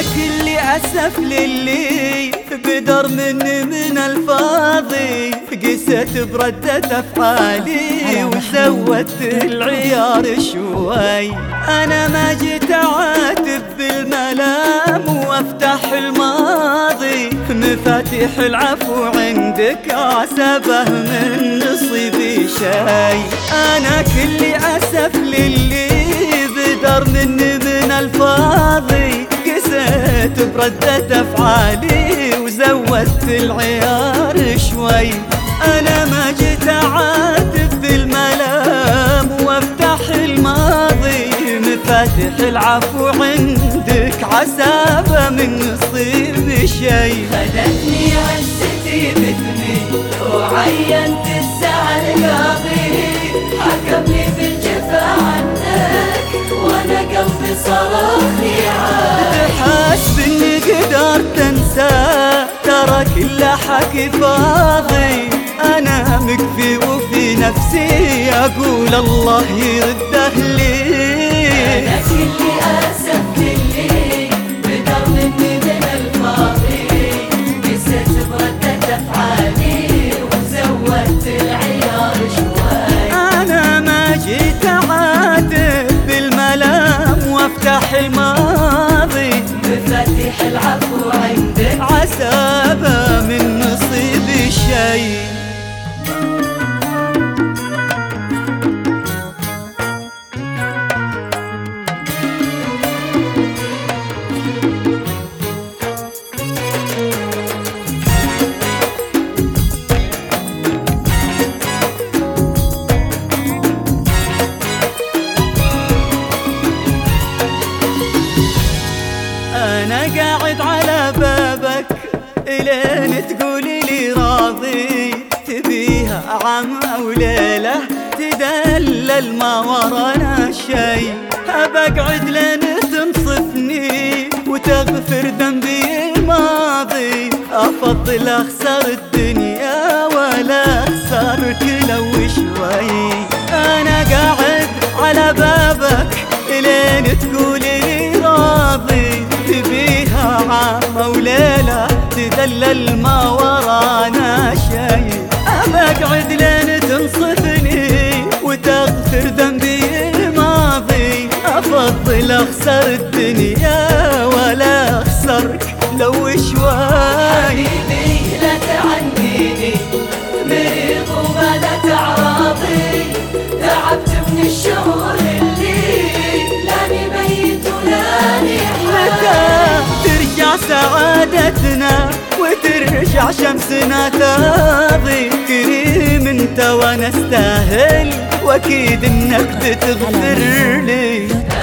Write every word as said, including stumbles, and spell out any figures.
كل أسف للي بدر مني من الفاضي، قست بردة أفعالي وزودت العيار شوي. أنا ما جيت أعاتب بالملام وافتح الماضي، مفاتيح العفو عندك عسبه من نصيبي شي. أنا كل أسف للي بدر مني من الفاضي، قست بردة أفعالي وزودت العيار شوي. أنا ما جيت أعاتب بالملام وافتح الماضي، مفاتيح العفو عندك عسابة من نصيب شي. خدتني عزتي بثني وعينت الزعل قاضي، حكمني بالجفا عنك وانا قلبي صرخ لي عاد. تحسب اني قدرت انسى ترى كل حكي فاضي، انا مكفي وفي نفسي اقول الله يرده لي. انا كل اسف للي بدر مني من الفاضي، قست بردة افعالي وزودت العيار شوي. انا ما جيت اعاتب بالملام وافتح الماضي، مفاتيح العفو عندك عسابة من نصيبي شي. أنا قاعد على بابك إلين تقولي لي راضي، تبيها عام أو ليلة تدلل ما ورانا شي. أبقعد لين تنصفني وتغفر ذنبي الماضي، أفضل أخسر الدنيا ولا أخسرك لو شوي. أنا قاعد على بابك إلين تقولي لي راضي، تبيها عام أو ليلة تدلل ما ورانا شي. أبقعد لين تنصفني وتغفر ذنبي الماضي، أفضل أخسر الدنيا ولا أخسرك لو شوي. حبيبي لا تعنيني مريض وبدت أعراضي، تعبت من الشهور اللي لاني ميت ولاني حي. ترجع سعادتنا وترجع شمسنا تاضي، كريم انت وانا استاهل واكيد انك تغفر لي.